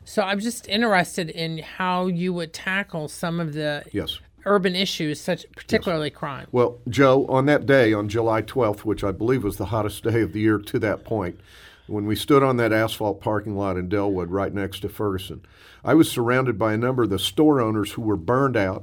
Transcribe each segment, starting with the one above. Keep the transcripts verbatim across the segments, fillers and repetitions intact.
So I'm just interested in how you would tackle some of the yes. urban issues, such particularly yes. crime. Well, Joe, on that day, on July twelfth, which I believe was the hottest day of the year to that point, when we stood on that asphalt parking lot in Delwood right next to Ferguson, I was surrounded by a number of the store owners who were burned out,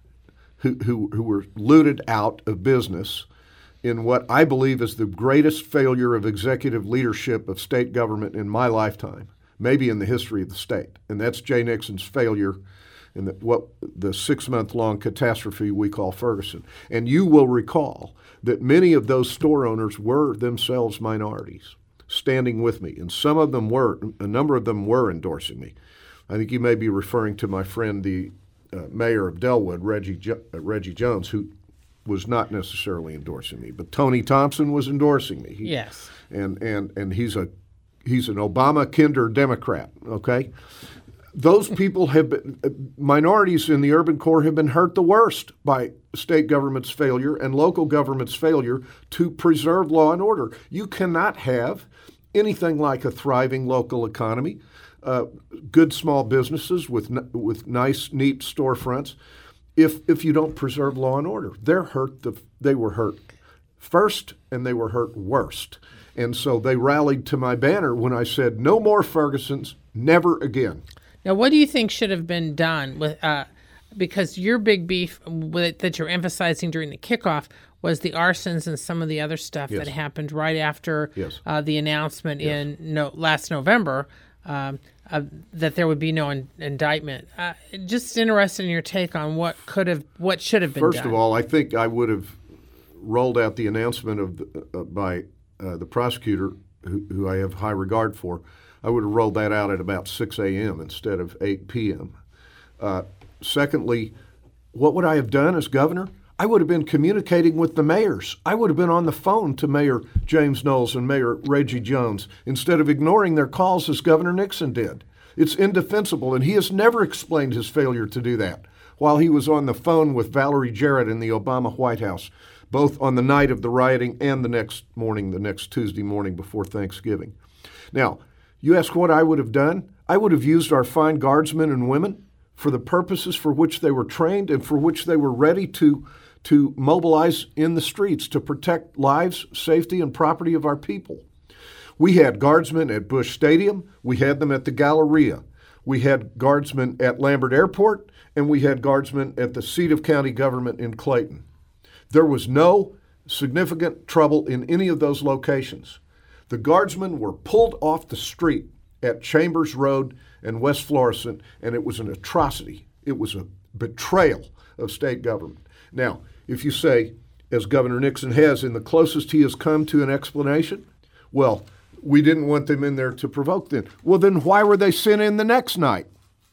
who, who, who were looted out of business in what I believe is the greatest failure of executive leadership of state government in my lifetime, maybe in the history of the state. And that's Jay Nixon's failure in the, what the six-month-long catastrophe we call Ferguson. And you will recall that many of those store owners were themselves minorities, standing with me. And some of them were, a number of them were endorsing me. I think you may be referring to my friend, the uh, mayor of Delwood, Reggie, jo- uh, Reggie Jones, who was not necessarily endorsing me, but Tony Thompson was endorsing me. He, yes. And, and, and he's a he's an Obama kinder Democrat, okay? Those people have been, minorities in the urban core have been hurt the worst by state government's failure and local government's failure to preserve law and order. You cannot have anything like a thriving local economy, uh, good small businesses with with nice, neat storefronts, if if you don't preserve law and order. They're hurt. The, they were hurt first, and they were hurt worst. And so they rallied to my banner when I said, no more Fergusons, never again. Now, what do you think should have been done with, uh, because your big beef with, that you're emphasizing during the kickoff was the arsons and some of the other stuff yes. that happened right after yes. uh, the announcement yes. in no, last November um, uh, that there would be no in, indictment. Uh, just interested in your take on what could have, what should have been First done. of all, I think I would have rolled out the announcement of the, uh, by uh, the prosecutor, who, who I have high regard for. I would have rolled that out at about six a.m. instead of eight p.m. Uh, secondly, what would I have done as governor? I would have been communicating with the mayors. I would have been on the phone to Mayor James Knowles and Mayor Reggie Jones instead of ignoring their calls as Governor Nixon did. It's indefensible, and he has never explained his failure to do that while he was on the phone with Valerie Jarrett in the Obama White House, both on the night of the rioting and the next morning, the next Tuesday morning before Thanksgiving. Now, you ask what I would have done? I would have used our fine guardsmen and women for the purposes for which they were trained and for which they were ready to, to mobilize in the streets to protect lives, safety, and property of our people. We had guardsmen at Busch Stadium. We had them at the Galleria. We had guardsmen at Lambert Airport, and we had guardsmen at the seat of county government in Clayton. There was no significant trouble in any of those locations. The guardsmen were pulled off the street at Chambers Road and West Florissant, and it was an atrocity. It was a betrayal of state government. Now, if you say, as Governor Nixon has, in the closest he has come to an explanation, well, we didn't want them in there to provoke them. Well, then why were they sent in the next night?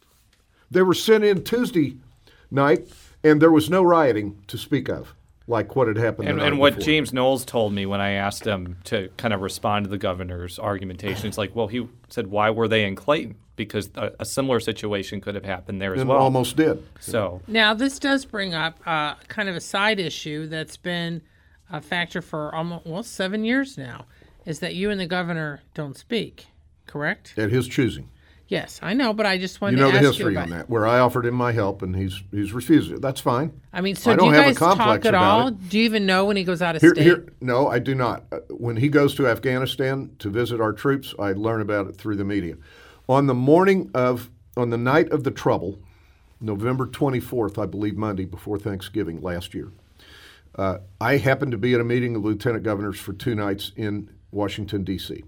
They were sent in Tuesday night, and there was no rioting to speak of, like what had happened the And, night and what before. James Knowles told me when I asked him to kind of respond to the governor's argumentation, it's like, well, he said, why were they in Clayton? Because a, a similar situation could have happened there as and well. almost did. So Now, this does bring up uh, kind of a side issue that's been a factor for almost, well, seven years now, is that you and the governor don't speak, correct? At his choosing. Yes, I know, but I just wanted You know to the ask you history about on that, where I offered him my help and he's he's refused it. That's fine. I mean, so I do don't you have a guys talk complex at about all? it. Do you even know when he goes out of Here, state? here, no, I do not. Uh, When he goes to Afghanistan to visit our troops, I learn about it through the media. On the morning of, on the night of the trouble, November twenty-fourth, I believe Monday, before Thanksgiving last year, uh, I happened to be at a meeting of lieutenant governors for two nights in Washington, D C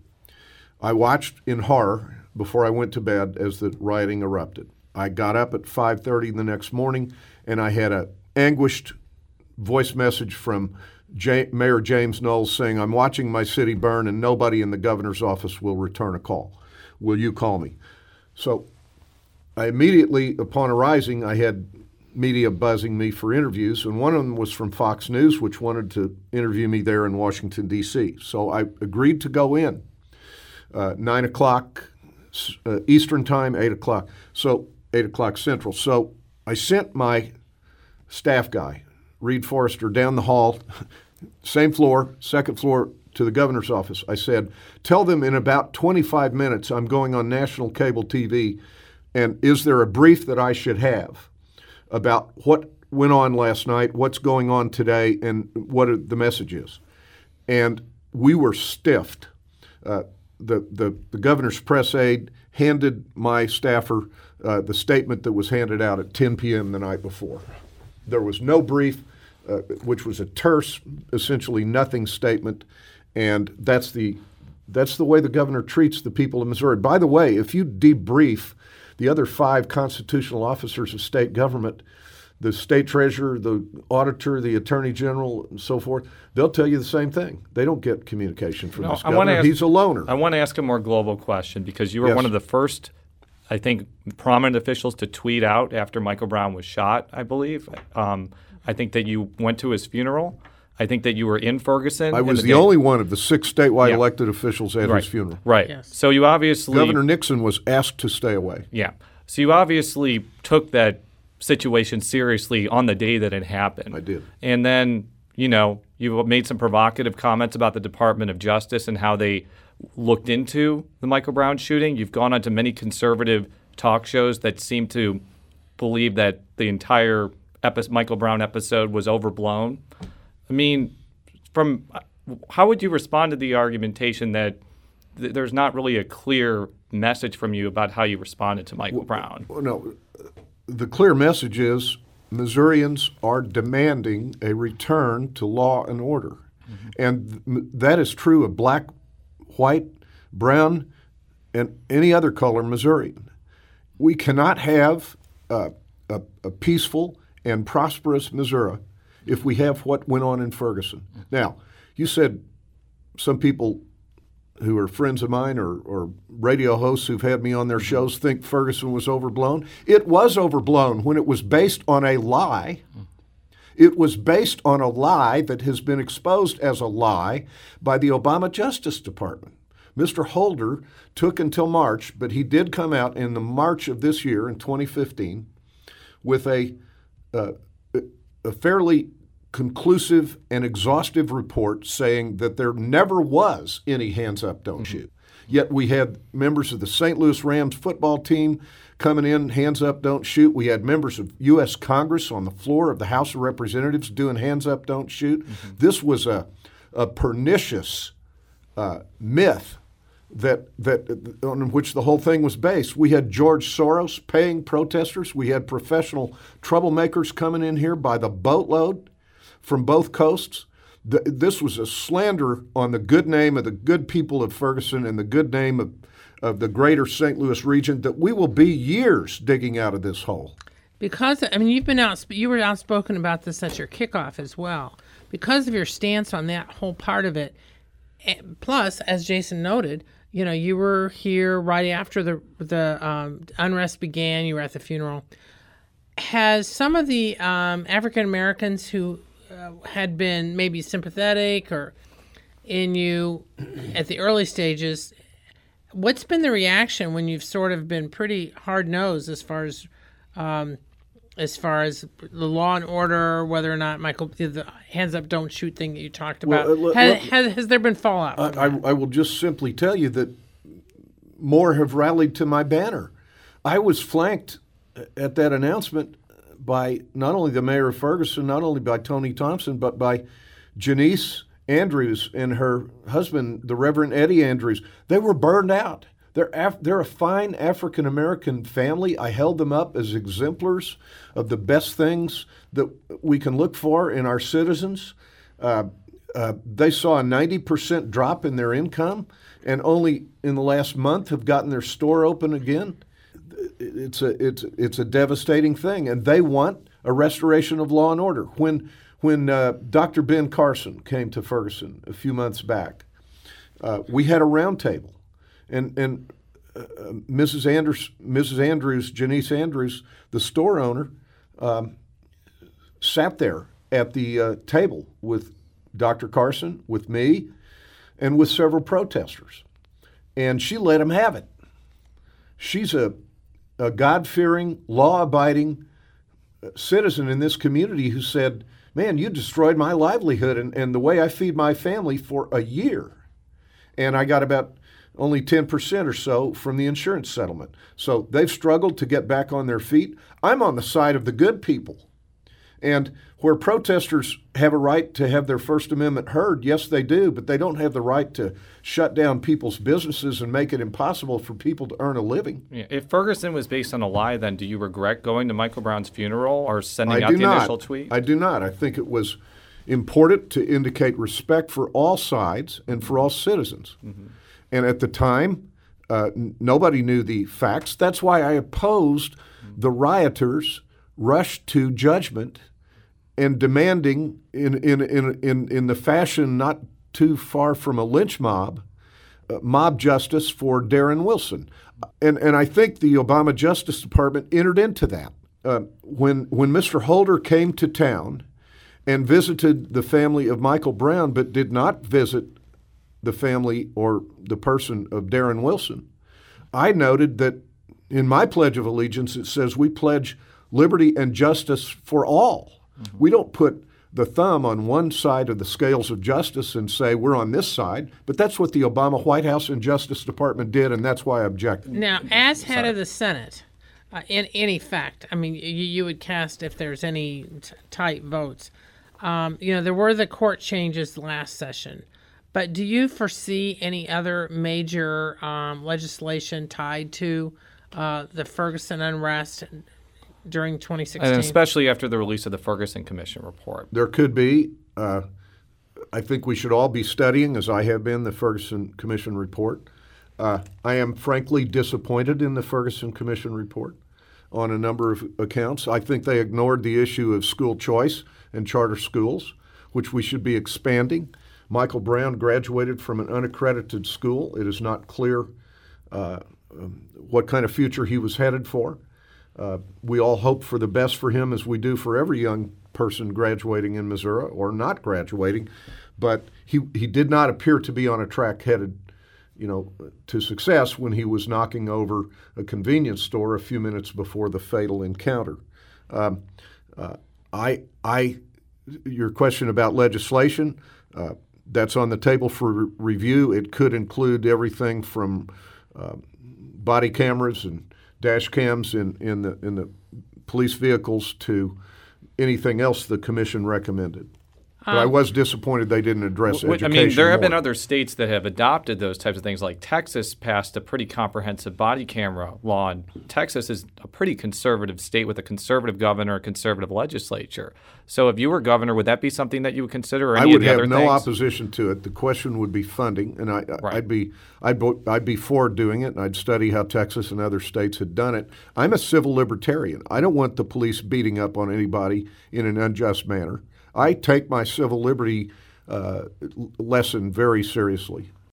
I watched in horror before I went to bed as the rioting erupted. I got up at five thirty the next morning, and I had an anguished voice message from J- Mayor James Knowles saying, I'm watching my city burn and nobody in the governor's office will return a call. Will you call me? So I immediately, upon arising, I had media buzzing me for interviews, and one of them was from Fox News, which wanted to interview me there in Washington, D C So I agreed to go in. Uh, nine o'clock uh, Eastern time, eight o'clock. So eight o'clock Central. So I sent my staff guy, Reed Forrester, down the hall, same floor, second floor, to the governor's office. I said, tell them in about twenty-five minutes I'm going on national cable T V and is there a brief that I should have about what went on last night, what's going on today, and what the message is? And we were stiffed. Uh, the, the, the governor's press aide handed my staffer uh, the statement that was handed out at ten p.m. the night before. There was no brief, uh, which was a terse, essentially nothing statement, and that's the that's the way the governor treats the people of Missouri. By the way, if you debrief the other five constitutional officers of state government, the state treasurer, the auditor, the attorney general, and so forth, they'll tell you the same thing. They don't get communication from No, this I wanna governor. ask- He's a loner. I want to ask a more global question because you were Yes. one of the first, I think, prominent officials to tweet out after Michael Brown was shot, I believe. Um, I think that you went to his funeral. I think that you were in Ferguson. I in was the the day- only one of the six statewide Yeah. elected officials at right. his funeral. Right. Yes. So you obviously Governor Nixon was asked to stay away. Yeah. So you obviously took that situation seriously on the day that it happened. I did. And then, you know, you made some provocative comments about the Department of Justice and how they looked into the Michael Brown shooting. You've gone on to many conservative talk shows that seem to believe that the entire epi- Michael Brown episode was overblown. I mean, from how would you respond to the argumentation that th- there's not really a clear message from you about how you responded to Michael Brown? Well, no, the clear message is Missourians are demanding a return to law and order. Mm-hmm. And th- that is true of black, white, brown, and any other color Missourian. We cannot have uh, a, a peaceful and prosperous Missouri if we have what went on in Ferguson. Now, you said some people who are friends of mine or, or radio hosts who've had me on their shows think Ferguson was overblown. It was overblown when it was based on a lie. It was based on a lie that has been exposed as a lie by the Obama Justice Department. Mister Holder took until March, but he did come out in the March of this year, in twenty fifteen, with a, uh, a fairly conclusive and exhaustive report saying that there never was any hands up, don't shoot. Yet we had members of the Saint Louis Rams football team coming in, hands up, don't shoot. We had members of U S Congress on the floor of the House of Representatives doing hands up, don't shoot. Mm-hmm. This was a, a pernicious uh, myth that that on which the whole thing was based. We had George Soros paying protesters. We had professional troublemakers coming in here by the boatload from both coasts. The, this was a slander on the good name of the good people of Ferguson and the good name of, of the greater Saint Louis region that we will be years digging out of this hole. Because, I mean, you've been out, you were outspoken about this at your kickoff as well. Because of your stance on that whole part of it, plus, as Jason noted, you know, you were here right after the the um, unrest began. You were at the funeral. Has some of the um, African Americans who uh, had been maybe sympathetic or in you at the early stages, what's been the reaction when you've sort of been pretty hard nosed as far as um, as far as the law and order, whether or not Michael the hands up, don't shoot thing that you talked about? Well, uh, has, let- has, has there been fallout? from I, I, that? I will just simply tell you that more have rallied to my banner. I was flanked at that announcement by not only the mayor of Ferguson, not only by Tony Thompson, but by Janice Andrews and her husband, the Reverend Eddie Andrews. They were burned out. They're Af- they're a fine African-American family. I held them up as exemplars of the best things that we can look for in our citizens. Uh, uh, they saw a ninety percent drop in their income and only in the last month have gotten their store open again. It's a, it's, it's a devastating thing, and they want a restoration of law and order. When, when uh, Doctor Ben Carson came to Ferguson a few months back, uh, we had a roundtable. And and uh, Missus Andrews, Missus Andrews, Janice Andrews, the store owner, um, sat there at the uh, table with Doctor Carson, with me, and with several protesters. And she let him have it. She's a, a God-fearing, law-abiding citizen in this community who said, man, you destroyed my livelihood and, and the way I feed my family for a year. And I got about only ten percent or so from the insurance settlement. So they've struggled to get back on their feet. I'm on the side of the good people. And where protesters have a right to have their First Amendment heard, yes, they do, but they don't have the right to shut down people's businesses and make it impossible for people to earn a living. Yeah. If Ferguson was based on a lie, then do you regret going to Michael Brown's funeral or sending I out do the not. initial tweet? I do not. I think it was important to indicate respect for all sides and for all citizens. Mm-hmm. And at the time, uh, n- nobody knew the facts. That's why I opposed mm-hmm. the rioters rushed to judgment and demanding in, in, in, in, in the fashion not too far from a lynch mob, uh, mob justice for Darren Wilson. And, and I think the Obama Justice Department entered into that. Uh, when, when Mister Holder came to town and visited the family of Michael Brown but did not visit the family or the person of Darren Wilson, I noted that in my Pledge of Allegiance it says we pledge liberty and justice for all. Mm-hmm. We don't put the thumb on one side of the scales of justice and say we're on this side, but that's what the Obama White House and Justice Department did, and that's why I object. Now, as head Sorry. of the Senate, uh, in any fact, I mean, you, you would cast if there's any t- tight votes. Um, you know, there were the court changes last session. But do you foresee any other major um, legislation tied to uh, the Ferguson unrest during twenty sixteen? And especially after the release of the Ferguson Commission report. There could be. Uh, I think we should all be studying, as I have been, the Ferguson Commission report. Uh, I am frankly disappointed in the Ferguson Commission report on a number of accounts. I think they ignored the issue of school choice and charter schools, which we should be expanding. Michael Brown graduated from an unaccredited school. It is not clear uh, um, what kind of future he was headed for. Uh, we all hope for the best for him, as we do for every young person graduating in Missouri or not graduating. But he, he did not appear to be on a track headed, you know, to success when he was knocking over a convenience store a few minutes before the fatal encounter. Um, uh, I, I, your question about legislation, uh, that's on the table for re- review. It could include everything from uh, body cameras and dash cams in, in the in the police vehicles to anything else the commission recommended. But um, I was disappointed they didn't address w- education I mean, there have more. been other states that have adopted those types of things. Like Texas passed a pretty comprehensive body camera law. And Texas is a pretty conservative state with a conservative governor, a conservative legislature. So if you were governor, would that be something that you would consider? Or any I would of the have other no things? opposition to it. The question would be funding, and I, Right. I'd be I'd, bo- I'd be for doing it, and I'd study how Texas and other states had done it. I'm a civil libertarian. I don't want the police beating up on anybody in an unjust manner. I take my civil liberty uh, lesson very seriously.